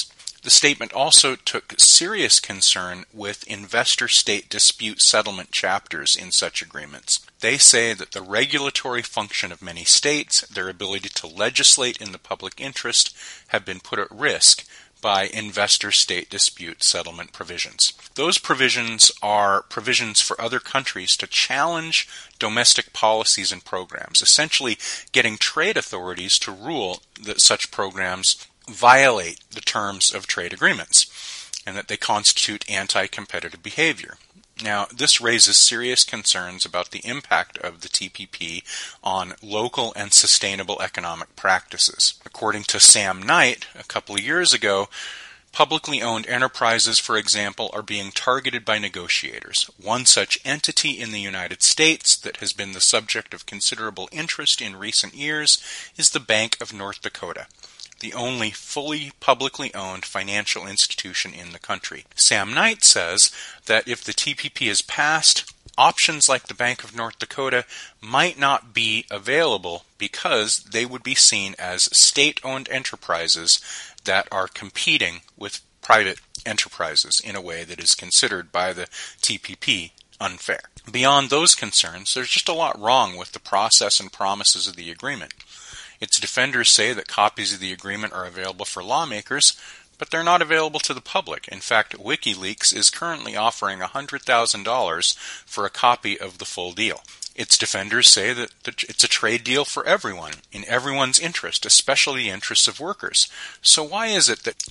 The statement also took serious concern with investor-state dispute settlement chapters in such agreements. They say that the regulatory function of many states, their ability to legislate in the public interest, have been put at risk by investor-state dispute settlement provisions. Those provisions are provisions for other countries to challenge domestic policies and programs, essentially getting trade authorities to rule that such programs violate the terms of trade agreements and that they constitute anti-competitive behavior. Now, this raises serious concerns about the impact of the TPP on local and sustainable economic practices. According to Sam Knight, a couple of years ago, publicly owned enterprises, for example, are being targeted by negotiators. One such entity in the United States that has been the subject of considerable interest in recent years is the Bank of North Dakota, the only fully publicly owned financial institution in the country. Sam Knight says that if the TPP is passed, options like the Bank of North Dakota might not be available because they would be seen as state-owned enterprises that are competing with private enterprises in a way that is considered by the TPP unfair. Beyond those concerns, there's just a lot wrong with the process and promises of the agreement. Its defenders say that copies of the agreement are available for lawmakers, but they're not available to the public. In fact, WikiLeaks is currently offering $100,000 for a copy of the full deal. Its defenders say that it's a trade deal for everyone, in everyone's interest, especially the interests of workers. So why is it that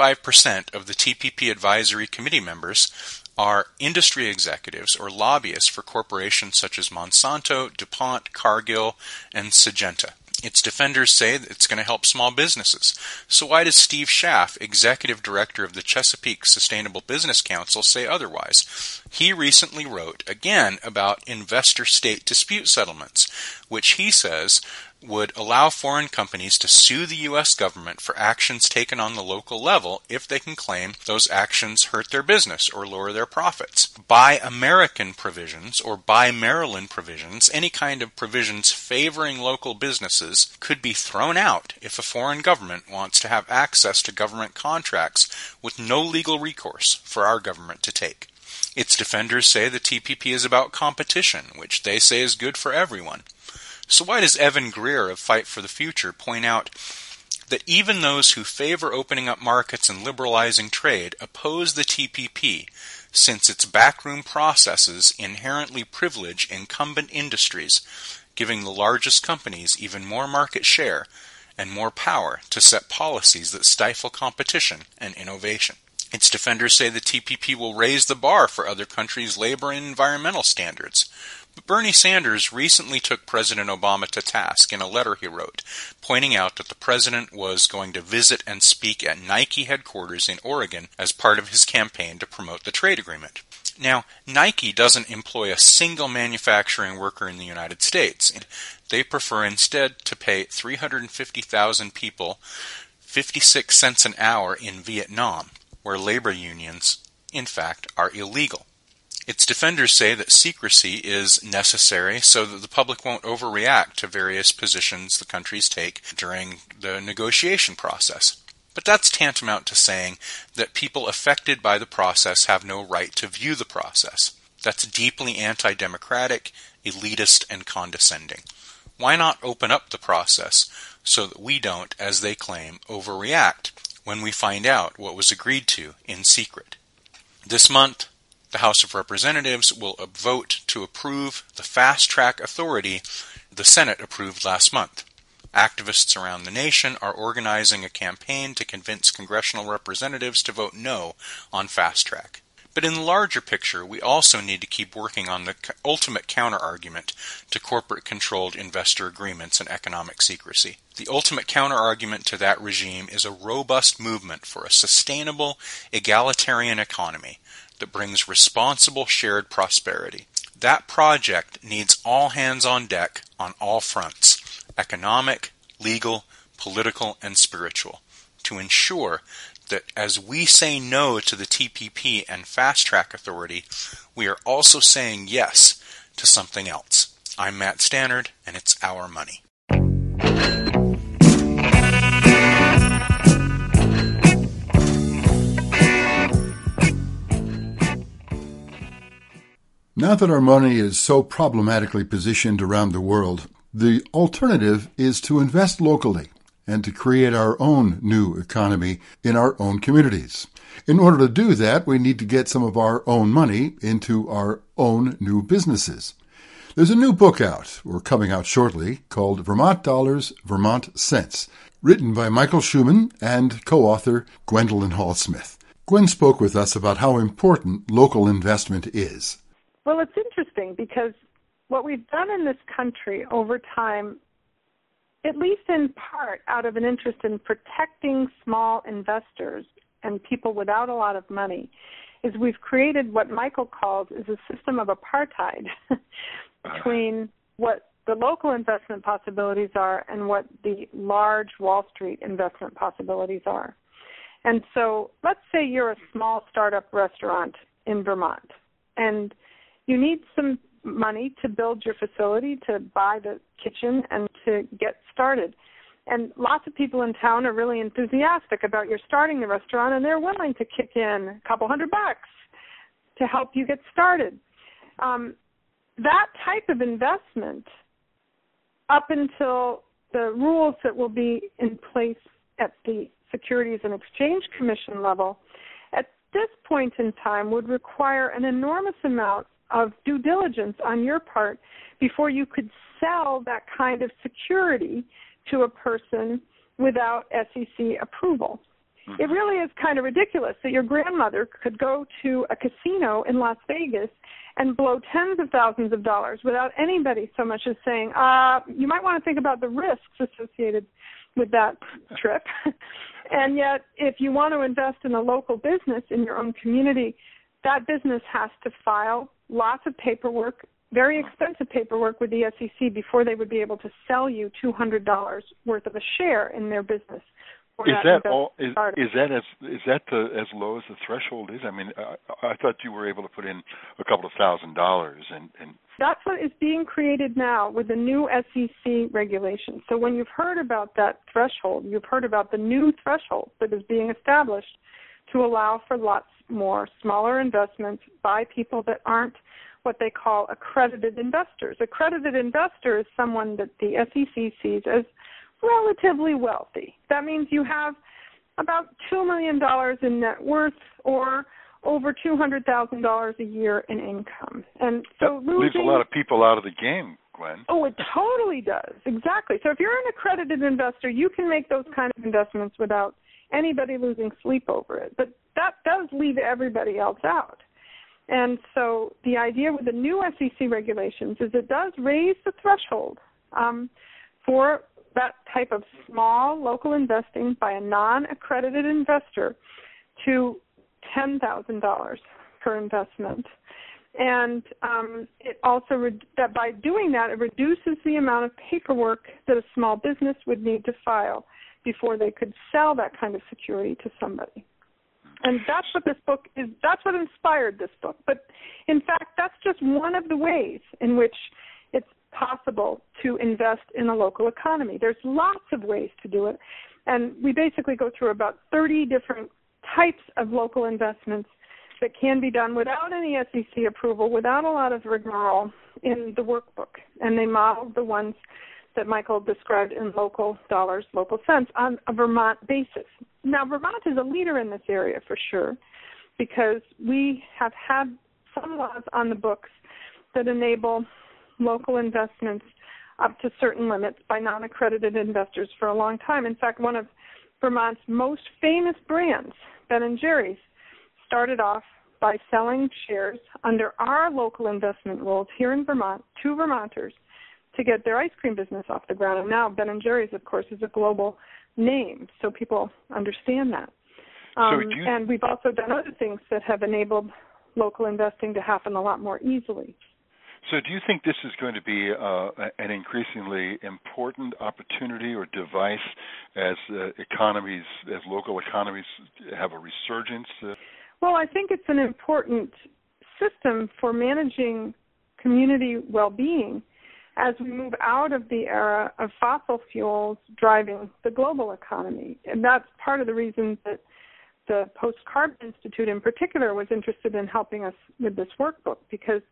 85% of the TPP Advisory Committee members are industry executives or lobbyists for corporations such as Monsanto, DuPont, Cargill, and Syngenta? Its defenders say that it's going to help small businesses. So why does Steve Schaff, executive director of the Chesapeake Sustainable Business Council, say otherwise? He recently wrote, again, about investor-state dispute settlements, which he says would allow foreign companies to sue the U.S. government for actions taken on the local level if they can claim those actions hurt their business or lower their profits. Buy American provisions or Buy Maryland provisions, any kind of provisions favoring local businesses, could be thrown out if a foreign government wants to have access to government contracts with no legal recourse for our government to take. Its defenders say the TPP is about competition, which they say is good for everyone. So why does Evan Greer of Fight for the Future point out that even those who favor opening up markets and liberalizing trade oppose the TPP, since its backroom processes inherently privilege incumbent industries, giving the largest companies even more market share and more power to set policies that stifle competition and innovation? Its defenders say the TPP will raise the bar for other countries' labor and environmental standards. But Bernie Sanders recently took President Obama to task in a letter he wrote, pointing out that the president was going to visit and speak at Nike headquarters in Oregon as part of his campaign to promote the trade agreement. Now, Nike doesn't employ a single manufacturing worker in the United States. They prefer instead to pay 350,000 people 56 cents an hour in Vietnam, where labor unions, in fact, are illegal. Its defenders say that secrecy is necessary so that the public won't overreact to various positions the countries take during the negotiation process. But that's tantamount to saying that people affected by the process have no right to view the process. That's deeply anti-democratic, elitist, and condescending. Why not open up the process so that we don't, as they claim, overreact when we find out what was agreed to in secret? This month, the House of Representatives will vote to approve the fast-track authority the Senate approved last month. Activists around the nation are organizing a campaign to convince congressional representatives to vote no on fast-track. But in the larger picture, we also need to keep working on the ultimate counter-argument to corporate-controlled investor agreements and economic secrecy. The ultimate counter-argument to that regime is a robust movement for a sustainable, egalitarian economy that brings responsible shared prosperity. That project needs all hands on deck on all fronts, economic, legal, political, and spiritual, to ensure that as we say no to the TPP and fast-track authority, we are also saying yes to something else. I'm Matt Stannard, and it's Our Money. Now that our money is so problematically positioned around the world, the alternative is to invest locally and to create our own new economy in our own communities. In order to do that, we need to get some of our own money into our own new businesses. There's a new book out, or coming out shortly, called Vermont Dollars, Vermont Cents, written by Michael Schumann and co-author Gwendolyn Hall-Smith. Gwen spoke with us about how important local investment is. Well, it's interesting because what we've done in this country over time, at least in part out of an interest in protecting small investors and people without a lot of money, is we've created what Michael calls is a system of apartheid between what the local investment possibilities are and what the large Wall Street investment possibilities are. And so let's say you're a small startup restaurant in Vermont, and you need some money to build your facility, to buy the kitchen, and to get started. And lots of people in town are really enthusiastic about your starting the restaurant, and they're willing to kick in a couple $100 to help you get started. That type of investment, up until the rules that will be in place at the Securities and Exchange Commission level, at this point in time would require an enormous amount of due diligence on your part before you could sell that kind of security to a person without SEC approval. It really is kind of ridiculous that your grandmother could go to a casino in Las Vegas and blow tens of thousands of dollars without anybody so much as saying, you might want to think about the risks associated with that trip. And yet, if you want to invest in a local business in your own community, that business has to file lots of paperwork, very expensive paperwork with the SEC before they would be able to sell you $200 worth of a share in their business. Is that all? Is that as low as the threshold is? I mean, I thought you were able to put in a couple of $1,000s, and that's what is being created now with the new SEC regulations. So when you've heard about that threshold, you've heard about the new threshold that is being established to allow for lots more smaller investments by people that aren't what they call accredited investors. Accredited investor is someone that the SEC sees as relatively wealthy. That means you have about $2 million in net worth or over $200,000 a year in income. And so that leaves a lot of people out of the game, Gwen. Oh, it totally does. Exactly. So if you're an accredited investor, you can make those kind of investments without anybody losing sleep over it. But that does leave everybody else out. And so the idea with the new SEC regulations is it does raise the threshold for that type of small local investing by a non-accredited investor to $10,000 per investment. And it also, that by doing that, it reduces the amount of paperwork that a small business would need to file before they could sell that kind of security to somebody. And that's what this book is, that's what inspired this book. But in fact, that's just one of the ways in which it's possible to invest in a local economy. There's lots of ways to do it. And we basically go through about 30 different types of local investments that can be done without any SEC approval, without a lot of rigmarole in the workbook. And they model the ones that Michael described in local dollars, local cents on a Vermont basis. Now, Vermont is a leader in this area for sure because we have had some laws on the books that enable local investments up to certain limits by non-accredited investors for a long time. In fact, one of Vermont's most famous brands, Ben & Jerry's, started off by selling shares under our local investment rules here in Vermont to Vermonters to get their ice cream business off the ground. And now Ben & Jerry's, of course, is a global name, so people understand that. And we've also done other things that have enabled local investing to happen a lot more easily. So do you think this is going to be an increasingly important opportunity or device as economies, as local economies have a resurgence? Well, I think it's an important system for managing community well-being as we move out of the era of fossil fuels driving the global economy. And that's part of the reason that the Post-Carbon Institute in particular was interested in helping us with this workbook, because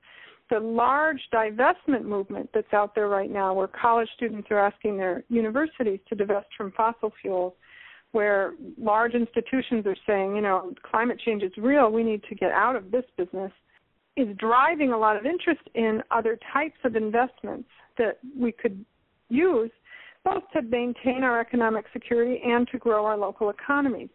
the large divestment movement that's out there right now, where college students are asking their universities to divest from fossil fuels, where large institutions are saying, climate change is real, we need to get out of this business, is driving a lot of interest in other types of investments that we could use both to maintain our economic security and to grow our local economies.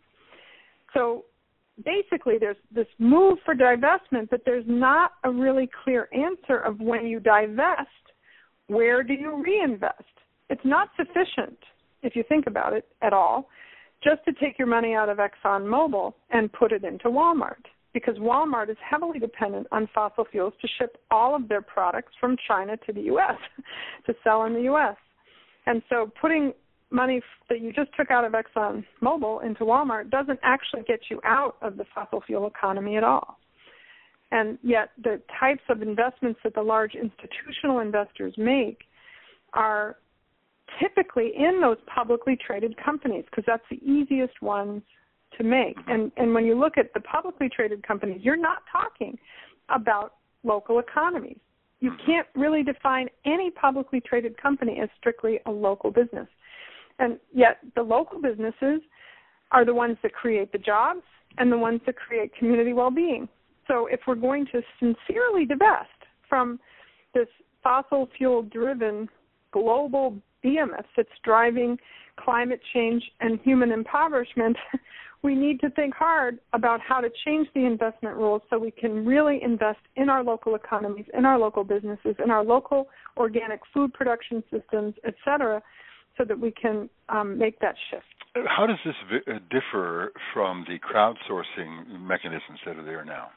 So basically there's this move for divestment, but there's not a really clear answer of when you divest, where do you reinvest? It's not sufficient, if you think about it at all, just to take your money out of ExxonMobil and put it into Walmart, because Walmart is heavily dependent on fossil fuels to ship all of their products from China to the U.S. to sell in the U.S. And so putting money that you just took out of ExxonMobil into Walmart doesn't actually get you out of the fossil fuel economy at all. And yet the types of investments that the large institutional investors make are typically in those publicly traded companies, because that's the easiest ones to make. And when you look at the publicly traded companies, you're not talking about local economies. You can't really define any publicly traded company as strictly a local business. And yet the local businesses are the ones that create the jobs and the ones that create community well-being. So if we're going to sincerely divest from this fossil fuel-driven global behemoth that's driving climate change and human impoverishment, we need to think hard about how to change the investment rules so we can really invest in our local economies, in our local businesses, in our local organic food production systems, et cetera, so that we can make that shift. How does this differ from the crowdsourcing mechanisms that are there now?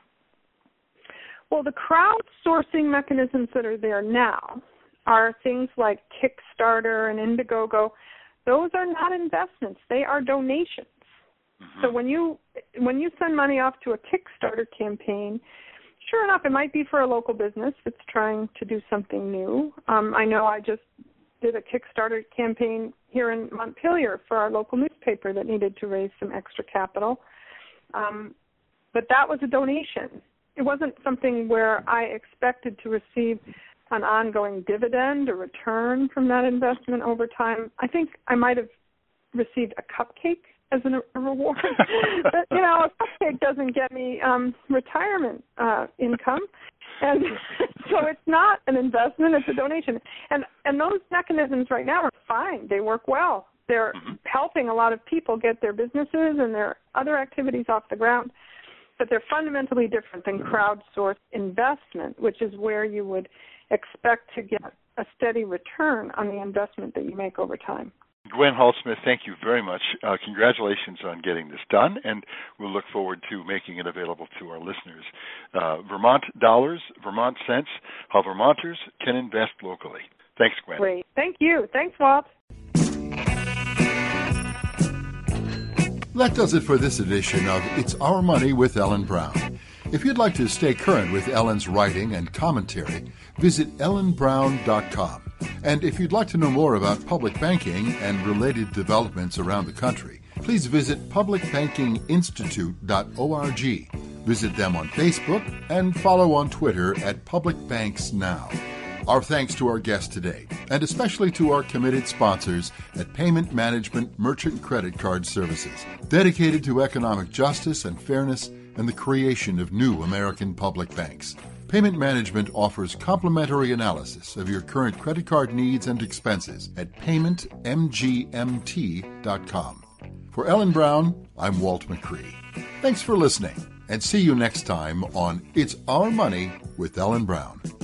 Well, the crowdsourcing mechanisms that are there now are things like Kickstarter and Indiegogo. Those are not investments. They are donations. Mm-hmm. So when you send money off to a Kickstarter campaign, sure enough, it might be for a local business that's trying to do something new. I know I just did a Kickstarter campaign here in Montpelier for our local newspaper that needed to raise some extra capital. But that was a donation. It wasn't something where I expected to receive an ongoing dividend or return from that investment over time. I think I might have received a cupcake as a reward. But, a cupcake doesn't get me retirement income. And so it's not an investment, it's a donation. And those mechanisms right now are fine. They work well. They're helping a lot of people get their businesses and their other activities off the ground. But they're fundamentally different than crowdsourced investment, which is where you would expect to get a steady return on the investment that you make over time. Gwen Hall-Smith, thank you very much. Congratulations on getting this done, and we'll look forward to making it available to our listeners. Vermont Dollars, Vermont Cents, how Vermonters can invest locally. Thanks, Gwen. Great. Thank you. Thanks, Walt. That does it for this edition of It's Our Money with Ellen Brown. If you'd like to stay current with Ellen's writing and commentary, visit ellenbrown.com. And if you'd like to know more about public banking and related developments around the country, please visit publicbankinginstitute.org. Visit them on Facebook and follow on Twitter at PublicBanksNow. Our thanks to our guest today, and especially to our committed sponsors at Payment Management Merchant Credit Card Services, dedicated to economic justice and fairness and the creation of new American public banks. Payment Management offers complimentary analysis of your current credit card needs and expenses at paymentmgmt.com. For Ellen Brown, I'm Walt McCree. Thanks for listening, and see you next time on It's Our Money with Ellen Brown.